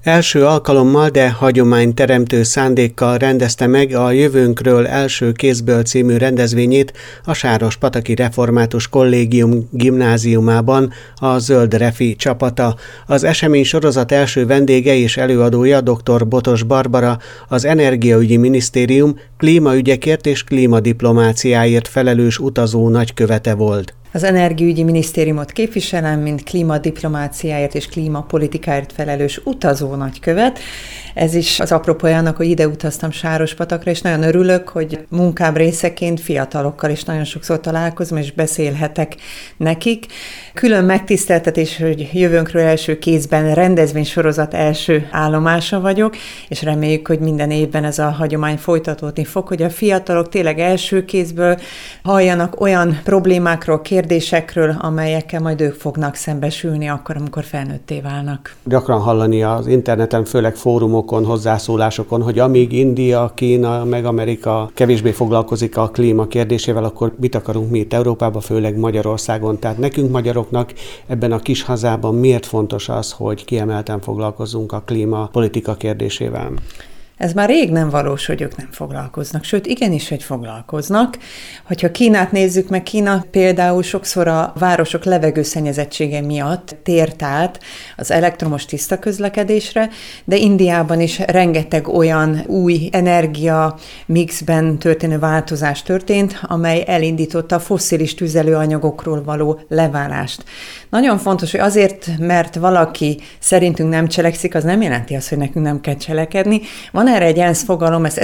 Első alkalommal, de hagyományteremtő szándékkal rendezte meg a Jövőnkről első kézből című rendezvényét a Sárospataki Református Kollégium gimnáziumában a Zöld Refi csapata. Az esemény sorozat első vendége és előadója dr. Botos Barbara, az Energiaügyi Minisztérium klímaügyekért és klímadiplomáciáért felelős utazó nagykövete volt. Az Energiaügyi Minisztériumot képviselem, mint klímadiplomáciáért és klímapolitikáért felelős utazó nagykövet. Ez is az apropója annak, hogy ide utaztam Sárospatakra, és nagyon örülök, hogy munkám részeként fiatalokkal is nagyon sokszor találkozom, és beszélhetek nekik. Külön megtiszteltetés, hogy Jövőnkről első kézben rendezvénysorozat első állomása vagyok, és reméljük, hogy minden évben ez a hagyomány folytatódni fog, hogy a fiatalok tényleg első kézből halljanak olyan problémákról, kérdésekről, amelyekkel majd ők fognak szembesülni akkor, amikor felnőtté válnak. Gyakran hallani az interneten, főleg fórumokon, hozzászólásokon, hogy amíg India, Kína, meg Amerika kevésbé foglalkozik a klíma kérdésével, akkor mit akarunk mi itt Európában, főleg Magyarországon. Tehát nekünk magyaroknak ebben a kis hazában miért fontos az, hogy kiemelten foglalkozzunk a klímapolitika kérdésével? Ez már rég nem valós, hogy ők nem foglalkoznak, sőt, igenis, hogy foglalkoznak. Hogyha Kínát nézzük meg, Kína például sokszor a városok levegőszennyezettsége miatt tért át az elektromos tiszta közlekedésre, de Indiában is rengeteg olyan új energia mixben történő változás történt, amely elindította a fosszilis tüzelőanyagokról való leválást. Nagyon fontos, hogy azért, mert valaki szerintünk nem cselekszik, az nem jelenti azt, hogy nekünk nem kell cselekedni. Van erre egy ENSZ fogalom, ezt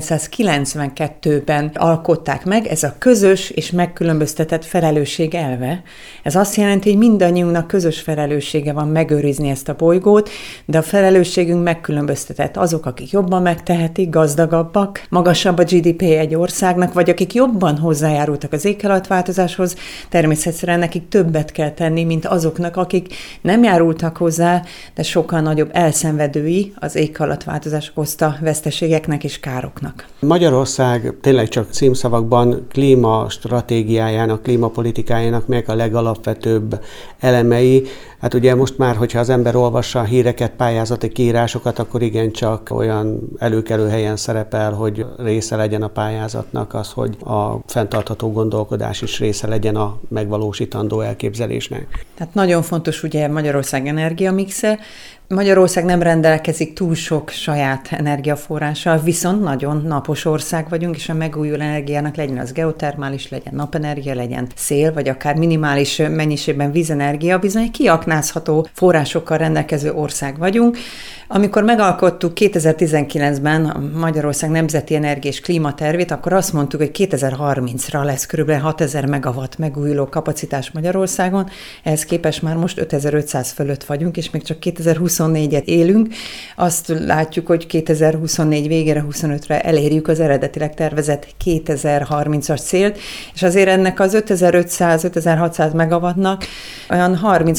1992-ben alkották meg, ez a közös és megkülönböztetett felelősség elve. Ez azt jelenti, hogy mindannyiunknak közös felelőssége van megőrizni ezt a bolygót, de a felelősségünk megkülönböztetett. Azok, akik jobban megtehetik, gazdagabbak, magasabb a GDP egy országnak, vagy akik jobban hozzájárultak az éghajlatváltozáshoz, természetesen nekik többet kell tenni, mint azoknak, akik nem járultak hozzá, de sokkal nagyobb elszenvedői az éghajlatváltozás okozta veszteségeknek és károknak. Magyarország tényleg csak címszavakban klímastratégiájának, klímapolitikájának melyek a legalapvetőbb elemei. Hát ugye most már, hogyha az ember olvassa a híreket, pályázati kiírásokat, akkor igencsak olyan előkelő helyen szerepel, hogy része legyen a pályázatnak az, hogy a fenntartható gondolkodás is része legyen a megvalósítandó elképzelésnek. Tehát nagyon fontos ugye Magyarország energiamixe. Magyarország nem rendelkezik túl sok saját energiaforrással, viszont nagyon napos ország vagyunk, és a megújuló energiának legyen az geotermális, legyen napenergia, legyen szél, vagy akár minimális mennyiségben vízenergia, bizony kiaknázható forrásokkal rendelkező ország vagyunk. Amikor megalkottuk 2019-ben a Magyarország Nemzeti Energia és Klímatervét, akkor azt mondtuk, hogy 2030-ra lesz kb. 6000 megawatt megújuló kapacitás Magyarországon, ehhez képest már most 5500 fölött vagyunk, és még csak 2024-et élünk. Azt látjuk, hogy 2024 végére, 25-re elérjük az eredetileg tervezett 2030-as célt, és azért ennek az 5500-5600 megawattnak olyan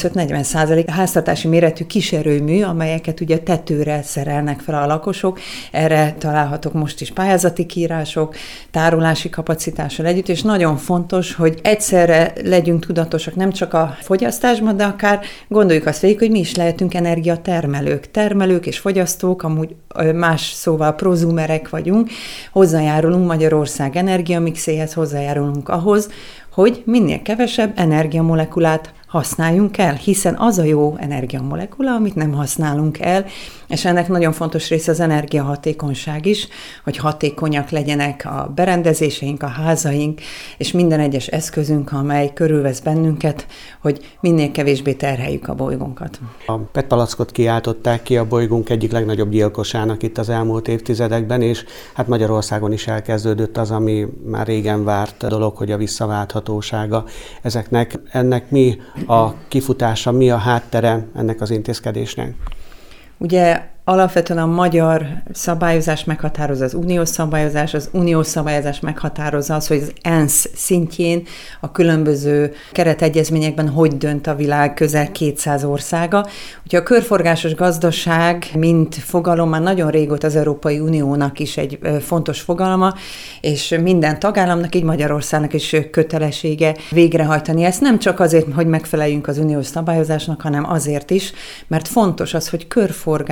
35-40% háztartási méretű kiserőmű, amelyeket ugye tetőre szerelnek fel a lakosok. Erre találhatók most is pályázati kiírások, tárolási kapacitással együtt, és nagyon fontos, hogy egyszerre legyünk tudatosak nem csak a fogyasztásban, de akár gondoljuk azt végig, hogy mi is lehetünk energiatermelők. Termelők és fogyasztók, amúgy más szóval prozumerek vagyunk, hozzájárulunk Magyarország energiamixéhez, hozzájárulunk ahhoz, hogy minél kevesebb energiamolekulát használjunk el, hiszen az a jó energiamolekula, amit nem használunk el, és ennek nagyon fontos része az energiahatékonyság is, hogy hatékonyak legyenek a berendezéseink, a házaink, és minden egyes eszközünk, amely körülvesz bennünket, hogy minél kevésbé terheljük a bolygónkat. A PET-palackot kiáltották ki a bolygónk egyik legnagyobb gyilkosának itt az elmúlt évtizedekben, és hát Magyarországon is elkezdődött az, ami már régen várt dolog, hogy a visszaválthatósága ezeknek. Ennek mi a kifutása, mi a háttere ennek az intézkedésnek? Ugye alapvetően a magyar szabályozás meghatározza az uniós szabályozás meghatározza az, hogy az ENSZ szintjén a különböző keretegyezményekben hogy dönt a világ közel 200 országa. Ugye a körforgásos gazdaság, mint fogalom már nagyon régóta az Európai Uniónak is egy fontos fogalma, és minden tagállamnak, így Magyarországnak is kötelessége végrehajtani ezt. Nem csak azért, hogy megfeleljünk az uniós szabályozásnak, hanem azért is, mert fontos az, hogy körforgásban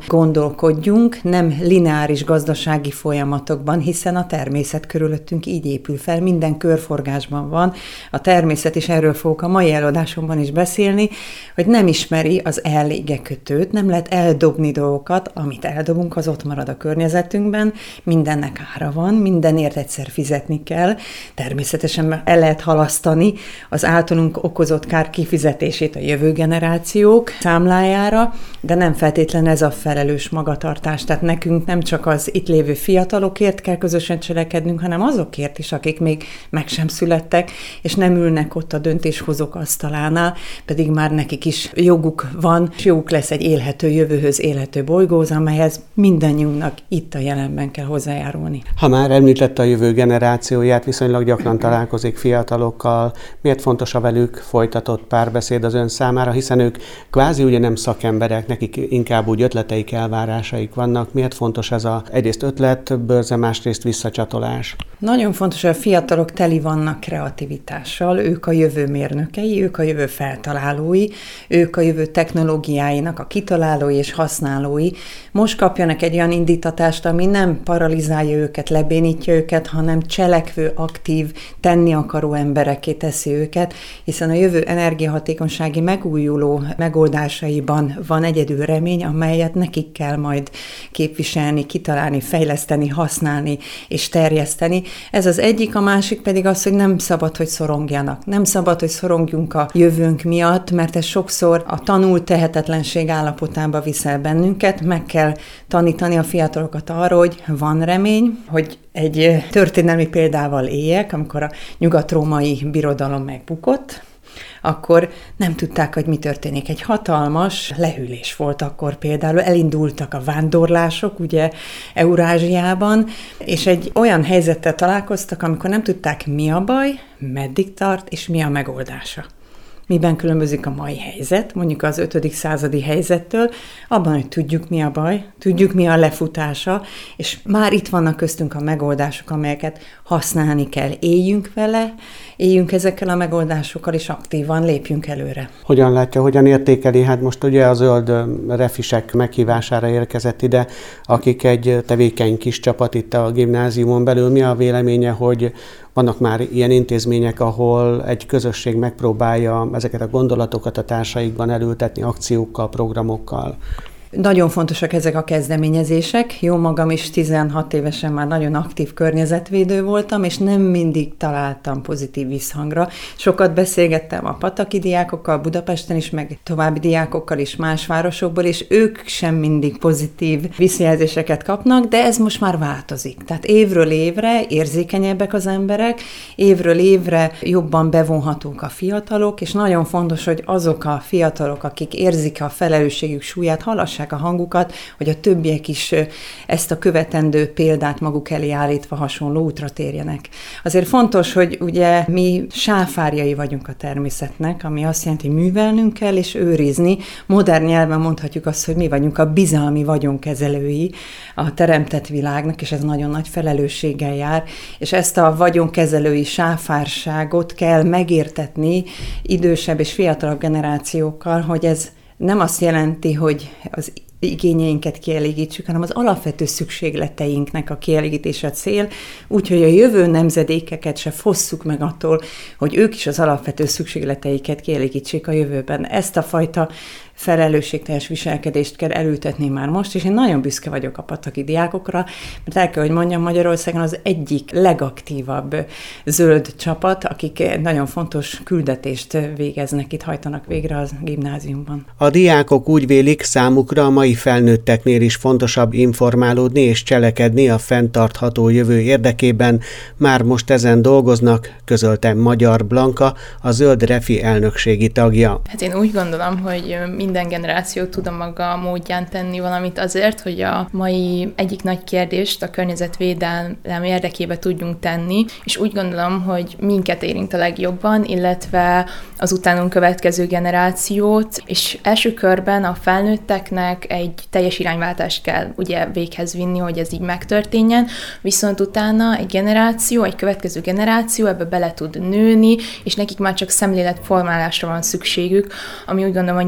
gondolkodjunk, nem lineáris gazdasági folyamatokban, hiszen a természet körülöttünk így épül fel, minden körforgásban van. A természet, és erről fogok a mai előadásomban is beszélni, hogy nem ismeri az el-ige-kötőt, nem lehet eldobni dolgokat, amit eldobunk, az ott marad a környezetünkben, mindennek ára van, mindenért egyszer fizetni kell, természetesen el lehet halasztani az általunk okozott kár kifizetését a jövő generációk számlájára, de nem feltétlen ez a felelős magatartás. Tehát nekünk nem csak az itt lévő fiatalokért kell közösen cselekednünk, hanem azokért is, akik még meg sem születtek, és nem ülnek ott a döntéshozók asztalánál, pedig már nekik is joguk van, és joguk lesz egy élhető jövőhöz, élhető bolygóhoz, amelyhez mindannyiunknak itt a jelenben kell hozzájárulni. Ha már említette a jövő generációját, viszonylag gyakran találkozik fiatalokkal, miért fontos a velük folytatott párbeszéd az ön számára, hiszen ők kvázi ugye nem szakemberek, nekik inkább úgy ötleteik, elvárásaik vannak. Miért fontos ez egyrészt ötletbörze, másrészt visszacsatolás? Nagyon fontos, hogy a fiatalok teli vannak kreativitással, ők a jövő mérnökei, ők a jövő feltalálói, ők a jövő technológiáinak a kitalálói és használói. Most kapjanak egy olyan indítatást, ami nem paralizálja őket, lebénítja őket, hanem cselekvő, aktív, tenni akaró emberekké teszi őket, hiszen a jövő energiahatékonysági megújuló megoldásaiban van egyedül remény, amelyet nekik kell majd képviselni, kitalálni, fejleszteni, használni és terjeszteni. Ez az egyik, a másik pedig az, hogy nem szabad, hogy szorongjanak. Nem szabad, hogy szorongjunk a jövőnk miatt, mert ez sokszor a tanult tehetetlenség állapotába viszel bennünket. Meg kell tanítani a fiatalokat arra, hogy van remény, hogy egy történelmi példával éljek, amikor a nyugat-római birodalom megbukott, akkor nem tudták, hogy mi történik. Egy hatalmas lehűlés volt akkor például, elindultak a vándorlások, ugye Eurázsiában, és egy olyan helyzettel találkoztak, amikor nem tudták, mi a baj, meddig tart, és mi a megoldása. Miben különbözik a mai helyzet, mondjuk az 5. századi helyzettől, abban, hogy tudjuk, mi a baj, tudjuk, mi a lefutása, és már itt vannak köztünk a megoldások, amelyeket használni kell. Éljünk vele, éljünk ezekkel a megoldásokkal, és aktívan lépjünk előre. Hogyan látja, hogyan értékeli? Hát most ugye a zöld refisek meghívására érkezett ide, akik egy tevékeny kis csapat itt a gimnáziumon belül. Mi a véleménye, hogy vannak már ilyen intézmények, ahol egy közösség megpróbálja ezeket a gondolatokat a társaikban elültetni akciókkal, programokkal? Nagyon fontosak ezek a kezdeményezések. Jó magam is 16 évesen már nagyon aktív környezetvédő voltam, és nem mindig találtam pozitív visszhangra. Sokat beszélgettem a pataki diákokkal, Budapesten is, meg további diákokkal is más városokból, és ők sem mindig pozitív visszajelzéseket kapnak, de ez most már változik. Tehát évről évre érzékenyebbek az emberek, évről évre jobban bevonhatók a fiatalok, és nagyon fontos, hogy azok a fiatalok, akik érzik a felelősségük súlyát, hallassák a hangukat, hogy a többiek is ezt a követendő példát maguk elé állítva hasonló útra térjenek. Azért fontos, hogy ugye mi sáfárjai vagyunk a természetnek, ami azt jelenti, hogy művelnünk kell és őrizni. Modern nyelven mondhatjuk azt, hogy mi vagyunk a bizalmi vagyonkezelői a teremtett világnak, és ez nagyon nagy felelősséggel jár, és ezt a vagyonkezelői sáfárságot kell megértetni idősebb és fiatalabb generációkkal, hogy ez nem azt jelenti, hogy az igényeinket kielégítsük, hanem az alapvető szükségleteinknek a kielégítése a cél, úgyhogy a jövő nemzedékeket se fosszuk meg attól, hogy ők is az alapvető szükségleteiket kielégítsék a jövőben. Ezt a fajta felelősségteljes viselkedést kell elültetni már most, és én nagyon büszke vagyok a pataki diákokra, mert el kell, hogy mondjam, Magyarországon az egyik legaktívabb zöld csapat, akik nagyon fontos küldetést végeznek, itt hajtanak végre a gimnáziumban. A diákok úgy vélik, számukra a mai felnőtteknél is fontosabb informálódni és cselekedni a fenntartható jövő érdekében. Már most ezen dolgoznak, közölte Magyar Blanka, a Zöld Refi elnökségi tagja. Hát én úgy gondolom, hogy minden generáció tud a maga módján tenni valamit azért, hogy a mai egyik nagy kérdést a környezetvédelem érdekébe tudjunk tenni, és úgy gondolom, hogy minket érint a legjobban, illetve az utánunk következő generációt, és első körben a felnőtteknek egy teljes irányváltást kell ugye véghez vinni, hogy ez így megtörténjen, viszont utána egy következő generáció ebbe bele tud nőni, és nekik már csak szemléletformálásra van szükségük, ami úgy gondolom, hogy nyilván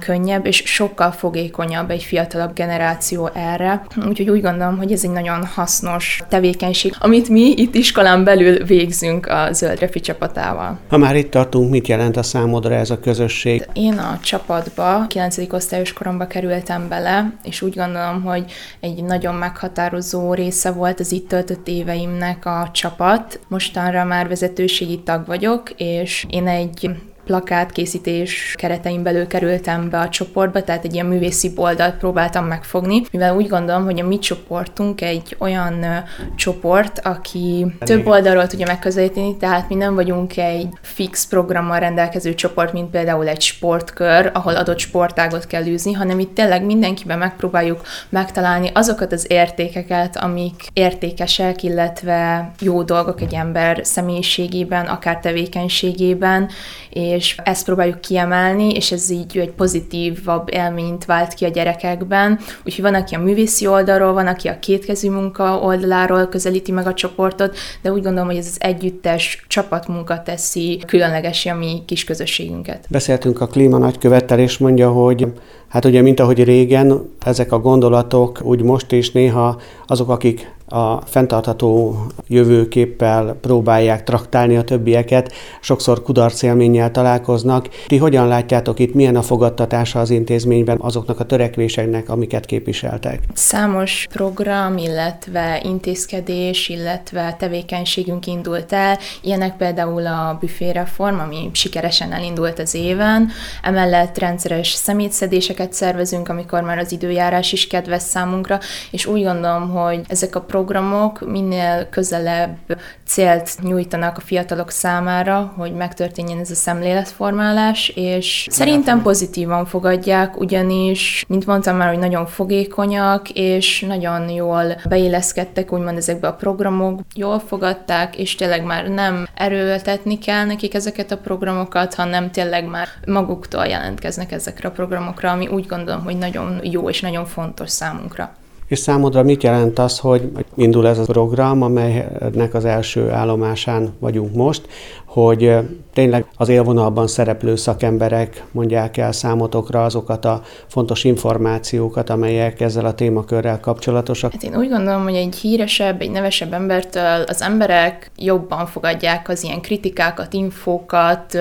könnyebb, és sokkal fogékonyabb egy fiatalabb generáció erre. Úgyhogy úgy gondolom, hogy ez egy nagyon hasznos tevékenység, amit mi itt iskolán belül végzünk a Zöld Refi csapatával. Ha már itt tartunk, mit jelent a számodra ez a közösség? Én a csapatba 9. osztályos koromba kerültem bele, és úgy gondolom, hogy egy nagyon meghatározó része volt az itt töltött éveimnek a csapat. Mostanra már vezetőségi tag vagyok, és én egy plakátkészítés keretein belül kerültem be a csoportba, tehát egy ilyen művészi oldalt próbáltam megfogni, mivel úgy gondolom, hogy a mi csoportunk egy olyan csoport, aki több oldalról tudja megközelíteni, tehát mi nem vagyunk egy fix programmal rendelkező csoport, mint például egy sportkör, ahol adott sportágot kell űzni, hanem itt tényleg mindenkiben megpróbáljuk megtalálni azokat az értékeket, amik értékesek, illetve jó dolgok egy ember személyiségében, akár tevékenységében, és ezt próbáljuk kiemelni, és ez így egy pozitívabb élményt vált ki a gyerekekben. Úgyhogy van, aki a művészi oldalról, van, aki a kétkezű munka oldaláról közelíti meg a csoportot, de úgy gondolom, hogy ez az együttes csapatmunka teszi különlegessé a mi kis közösségünket. Beszéltünk a klímanagykövettel, és mondja, hogy hát ugye, mint ahogy régen, ezek a gondolatok úgy most is néha azok, akik a fenntartható jövőképpel próbálják traktálni a többieket, sokszor kudarcélménnyel találkoznak. Ti hogyan látjátok itt, milyen a fogadtatása az intézményben azoknak a törekvéseknek, amiket képviseltek? Számos program, illetve intézkedés, illetve tevékenységünk indult el. Ilyenek például a büféreform, ami sikeresen elindult az éven. Emellett rendszeres szemétszedéseket szervezünk, amikor már az időjárás is kedves számunkra, és úgy gondolom, hogy ezek a programok minél közelebb célt nyújtanak a fiatalok számára, hogy megtörténjen ez a szemléletformálás, és szerintem pozitívan fogadják, ugyanis, mint mondtam már, hogy nagyon fogékonyak, és nagyon jól beilleszkedtek úgymond ezekbe a programok, jól fogadták, és tényleg már nem erőltetni kell nekik ezeket a programokat, hanem tényleg már maguktól jelentkeznek ezekre a programokra, ami úgy gondolom, hogy nagyon jó és nagyon fontos számunkra. És számodra mit jelent az, hogy indul ez a program, amelynek az első állomásán vagyunk most, hogy tényleg az élvonalban szereplő szakemberek mondják el számotokra azokat a fontos információkat, amelyek ezzel a témakörrel kapcsolatosak? Hát én úgy gondolom, hogy egy híresebb, egy nevesebb embertől az emberek jobban fogadják az ilyen kritikákat, infókat,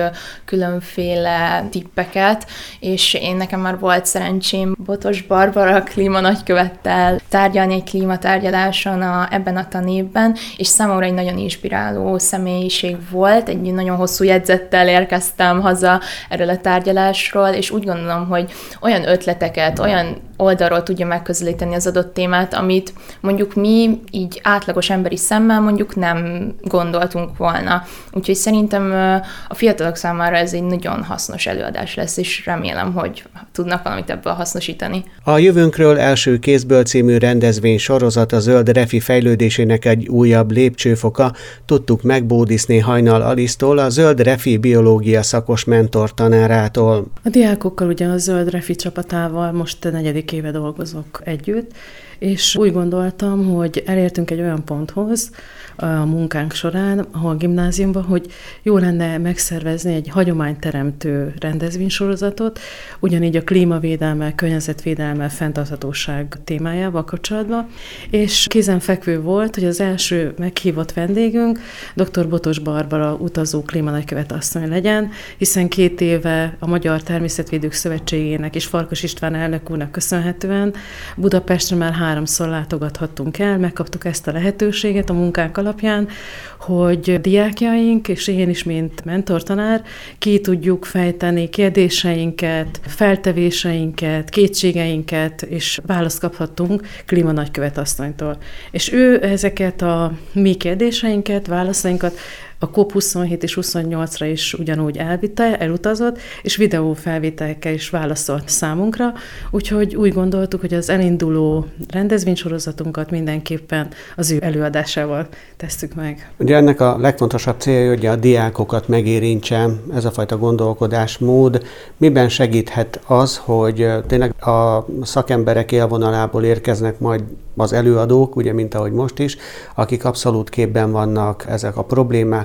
különféle tippeket, és nekem már volt szerencsém Botos Barbara klímanagykövettel tárgyalni egy klímatárgyaláson ebben a tanévben, és számomra egy nagyon inspiráló személyiség volt, egy nagyon hosszú jegyzettel érkeztem haza erről a tárgyalásról, és úgy gondolom, hogy olyan ötleteket, olyan oldalról tudja megközelíteni az adott témát, amit mondjuk mi így átlagos emberi szemmel mondjuk nem gondoltunk volna. Úgyhogy szerintem a fiatalok számára ez egy nagyon hasznos előadás lesz, és remélem, hogy tudnak valamit ebből hasznosítani. A Jövőnkről első kézből című rendezvény sorozat a Zöld Refi fejlődésének egy újabb lépcsőfoka. Tudtuk meg Bódiszné Hajnal Alisztól, a Zöld Refi biológia szakos mentortanárától. A diákokkal ugye a Zöld Refi csapatával most 4. éve dolgozok együtt, és úgy gondoltam, hogy elértünk egy olyan ponthoz a munkánk során, ahol a gimnáziumban, hogy jó lenne megszervezni egy hagyományteremtő rendezvénysorozatot, ugyanígy a klímavédelme, környezetvédelme, fenntarthatóság témájával kapcsolatban, és kézenfekvő volt, hogy az első meghívott vendégünk dr. Botos Barbara utazó klímanagykövet asszony legyen, hiszen 2 éve a Magyar Természetvédők Szövetségének és Farkas István elnök úrnak köszönhetően Budapestre már 3-szor látogathattunk el, megkaptuk ezt a lehetőséget a munkánk alapján, hogy diákjaink és én is, mint mentortanár, ki tudjuk fejteni kérdéseinket, feltevéseinket, kétségeinket, és választ kaphattunk klímanagykövet asszonytól. És ő ezeket a mi kérdéseinket, válaszainkat a COP27 és 28-ra is ugyanúgy elutazott, és videófelvételekkel is válaszolt számunkra, úgyhogy úgy gondoltuk, hogy az elinduló rendezvénysorozatunkat mindenképpen az ő előadásával tesszük meg. Ugye ennek a legfontosabb célja, hogy a diákokat megérintse ez a fajta gondolkodásmód. Miben segíthet az, hogy tényleg a szakemberek élvonalából érkeznek majd az előadók, ugye, mint ahogy most is, akik abszolút képben vannak ezek a problémákkal,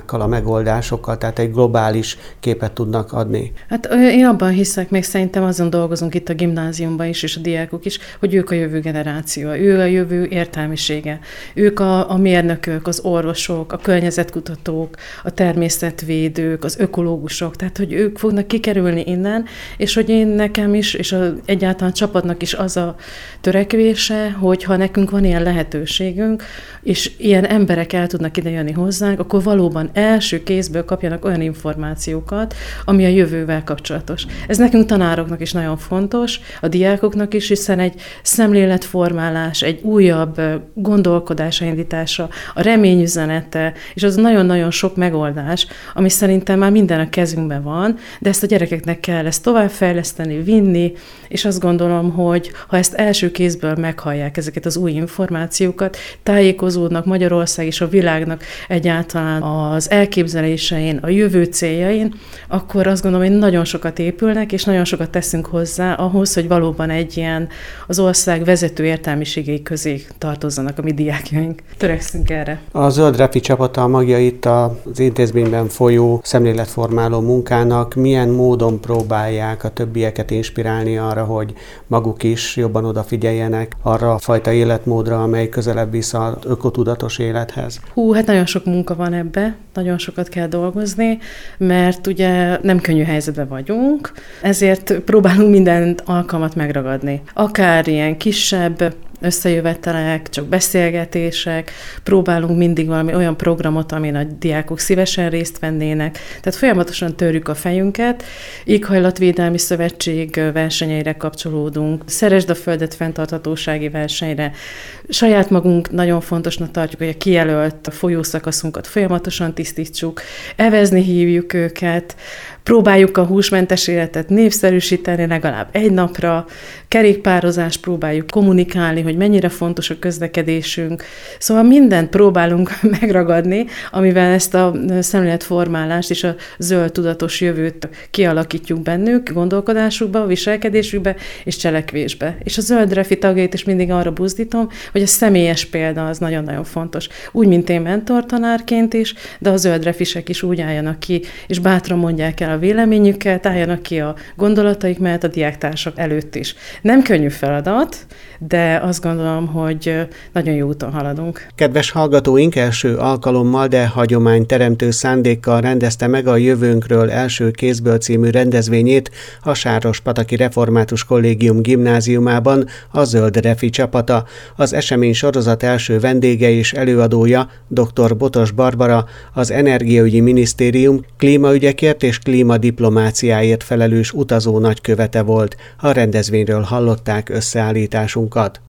problémákkal, a megoldásokkal, tehát egy globális képet tudnak adni? Hát én abban hiszek, még szerintem azon dolgozunk itt a gimnáziumban is, és a diákok is, hogy ők a jövő generáció, ő a jövő értelmisége. Ők a mérnökök, az orvosok, a környezetkutatók, a természetvédők, az ökológusok, tehát hogy ők fognak kikerülni innen, és hogy én nekem is, és egyáltalán a csapatnak is az a törekvése, hogy ha nekünk van ilyen lehetőségünk, és ilyen emberek el tudnak ide jönni hozzánk, akkor valóban első kézből kapjanak olyan információkat, ami a jövővel kapcsolatos. Ez nekünk tanároknak is nagyon fontos, a diákoknak is, hiszen egy szemléletformálás, egy újabb gondolkodás indítása, a reményüzenete, és az nagyon-nagyon sok megoldás, ami szerintem már minden a kezünkben van, de ezt a gyerekeknek kell ezt továbbfejleszteni, vinni, és azt gondolom, hogy ha ezt első kézből meghallják ezeket az új információkat, tájékozódnak Magyarország és a világnak egyáltalán az elképzelésein, a jövő céljain, akkor azt gondolom, hogy nagyon sokat épülnek, és nagyon sokat teszünk hozzá ahhoz, hogy valóban egy ilyen az ország vezető értelmiségei közé tartozzanak a mi diákjaink. Törekszünk erre. A Zöld Refi csapata magja itt az intézményben folyó szemléletformáló munkának milyen módon próbálják a többieket inspirálni arra, hogy maguk is jobban odafigyeljenek arra a fajta életmódra, amely közelebb visz az ökotudatos élethez? Hát nagyon sok munka van ebbe, nagyon sokat kell dolgozni, mert ugye nem könnyű helyzetben vagyunk, ezért próbálunk minden alkalmat megragadni. Akár ilyen kisebb összejövetelek, csak beszélgetések, próbálunk mindig valami olyan programot, amin a diákok szívesen részt vennének. Tehát folyamatosan törjük a fejünket, Éghajlatvédelmi Szövetség versenyeire kapcsolódunk, Szeresd a Földet fenntarthatósági versenyre. Saját magunk nagyon fontosnak tartjuk, hogy a kijelölt folyószakaszunkat folyamatosan tisztítsuk, evezni hívjuk őket, próbáljuk a húsmentes életet népszerűsíteni legalább egy napra, kerékpározást próbáljuk kommunikálni, hogy mennyire fontos a közlekedésünk. Szóval mindent próbálunk megragadni, amivel ezt a szemléletformálást és a zöld tudatos jövőt kialakítjuk bennük, gondolkodásukba, viselkedésükbe és cselekvésbe. És a Zöld Refi tagjait is mindig arra buzdítom, hogy a személyes példa az nagyon-nagyon fontos. Úgy, mint én mentortanárként is, de a Zöld Refisek is úgy álljanak ki, és bátran mondják el a véleményüket, álljanak ki a gondolataik mellett a diáktársak előtt is. Nem könnyű feladat, de azt gondolom, hogy nagyon jó úton haladunk. Kedves hallgatóink, első alkalommal, de hagyományteremtő szándékkal rendezte meg a Jövőnkről első kézből című rendezvényét a Sárospataki Református Kollégium gimnáziumában a Zöld Refi csapata. Az esemény sorozat első vendége és előadója dr. Botos Barbara, az Energiaügyi Minisztérium klímaügyekért és klímadiplomáciáért felelős utazó nagykövete volt. A rendezvényről hallották összeállításunkat.